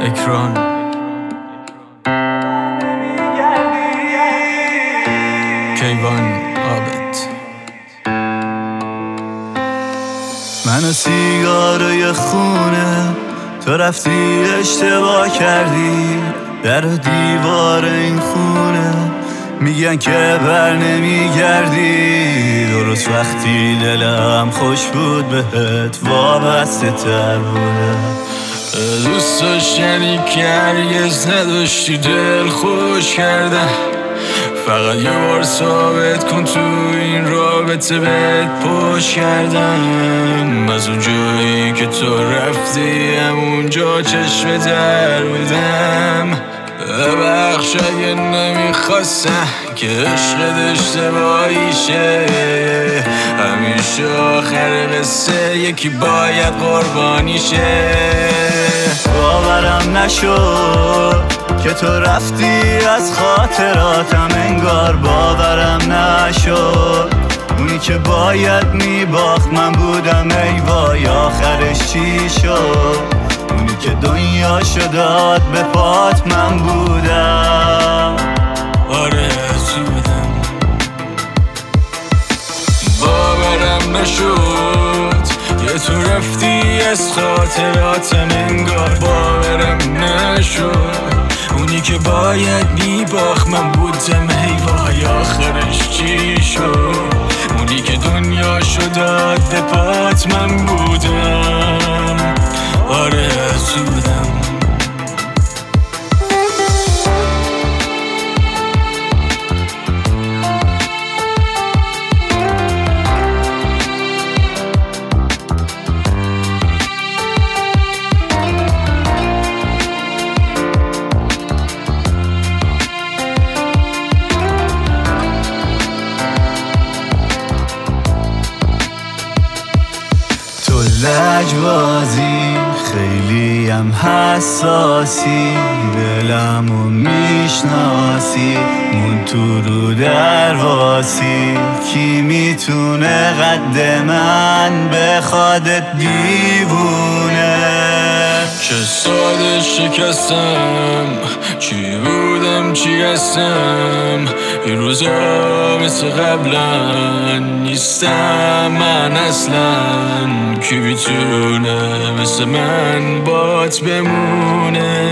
اکران کیوان عابد. من و سیگارای خونه، تو رفتی اشتباه کردی. در و دیوار این خونه میگن که بر نمیگردی. درست وقتی دلم خوش بود بهت وابسته تر بوده. دوست داشتنی که هرگز نداشتی دل خوش کردن. فقط یه بار ثابت کن تو این رابطه بهت پشت کردم. از اون جایی که تو رفتی همونجا چشم در بودم. ببخش اگه نمیخواستم که عشقت اشتباهی شه. همیشه آخر قصه یکی باید قربانی شه. باورم نشد که تو رفتی از خاطراتم، انگار باورم نشد. اونی که باید میباخت من بودم، ای وای آخرش چی شد؟ اونی که دنیاشو داد به پات من بودم. آره تو بودم. باورم نشد که تو رفتی از خاطراتم، انگار باورم نشد. اونی که باید میباخت من بودم، ای وای آخرش چی شد؟ اونی که دنیاشو داد به پات من بودم. آره تو بودم. لجبازی خیلی هم حساسی، دلمو میشناسی، مون تو رو درواسی. کی میتونه قد من بخوادت دیوونه؟ چه ساده شکستم، چی بودم چی هستم. این روزا مثل قبلا نیستم من اصلا. کی میتونه مثل من بات بمونه؟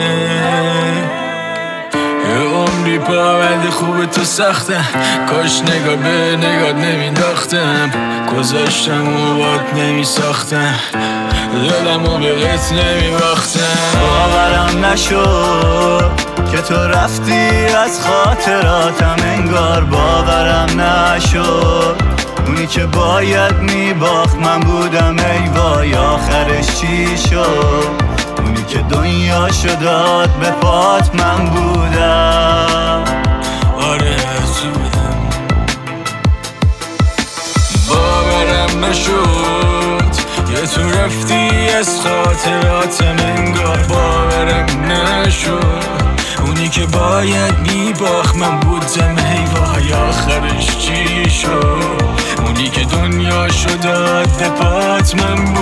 یه عمری پاولد خوب تو سختم، کاش نگاه به نگاه نمینداختم. گذاشتم و بات نمیساختم، دلمو به غیت نمیباختم. باورم نشد که تو رفتی از خاطراتم، انگار باورم نشد. اونی که باید میباخت من بودم، ای وای آخرش چی شد؟ اونی که دنیاشو داد به پات من بودم. آره تو بودم. باورم نشد که تو رفتی از خاطراتم، انگار باورم نشد. اونی که باید میباخت من بودم، ای وای آخرش چی شد؟ اونی که دنیاشو داد به پات من بودم.